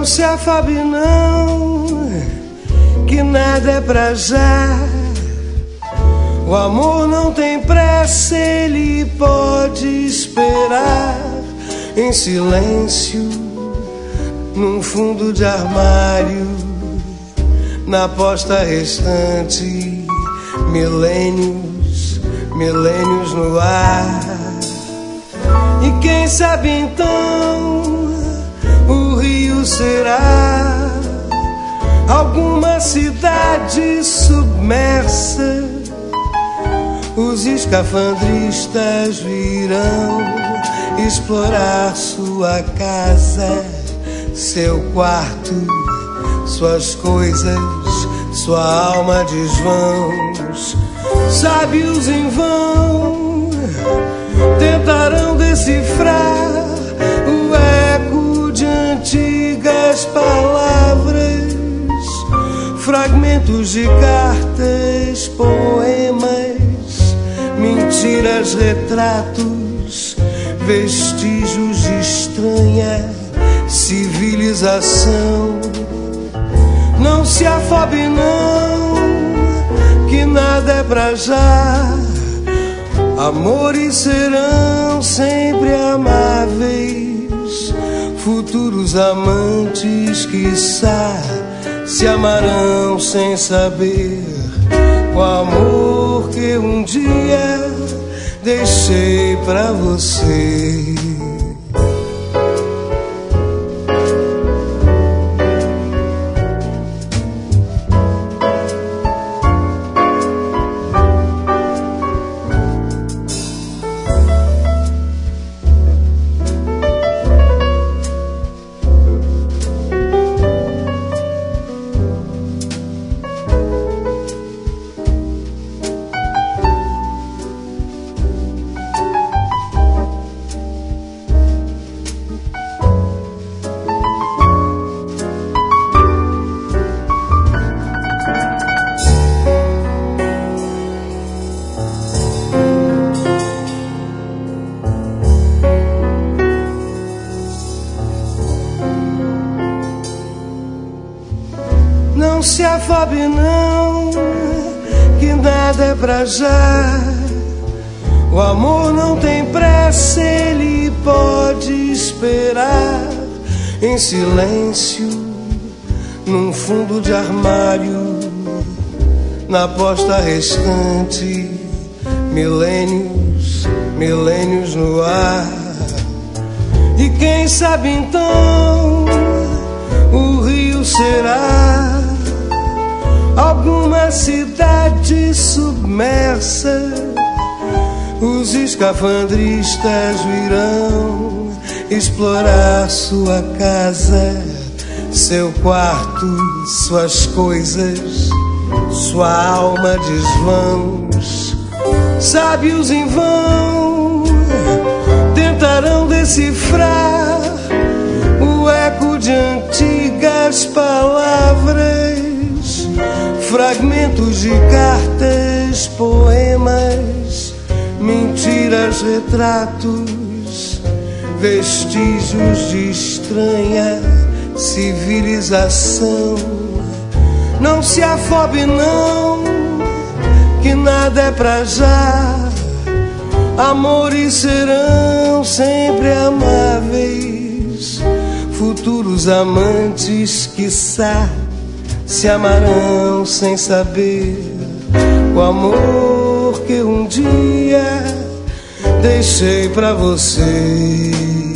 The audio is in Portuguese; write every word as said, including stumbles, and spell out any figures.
Não se afobe não, que nada é pra já. O amor não tem pressa, ele pode esperar em silêncio, num fundo de armário, na posta restante, milênios, milênios no ar. E quem sabe então o rio será alguma cidade submersa. Os escafandristas virão explorar sua casa, seu quarto, suas coisas, sua alma desvãos. Sábios em vão tentarão decifrar o eco de antigas palavras, fragmentos de cartas, poemas, mentiras, retratos, vestígios de estranha civilização. Não se afobe não, que nada é pra já. Amores serão sempre amáveis, futuros amantes, quiçá, se amarão sem saber o amor que um dia deixei pra você. Não se afobe não, que nada é pra já. O amor não tem pressa, ele pode esperar em silêncio, num fundo de armário, na posta restante, milênios, milênios no ar. E quem sabe então o rio será alguma cidade submersa. Os escafandristas virão explorar sua casa, seu quarto, suas coisas, sua alma desvãos. Sábios em vão tentarão decifrar o eco de antigas palavras, fragmentos de cartas, poemas, mentiras, retratos, vestígios de estranha civilização. Não se afobe não, que nada é pra já. Amores serão sempre amáveis, futuros amantes, quiçá, se amarão sem saber o amor que um dia deixei pra você.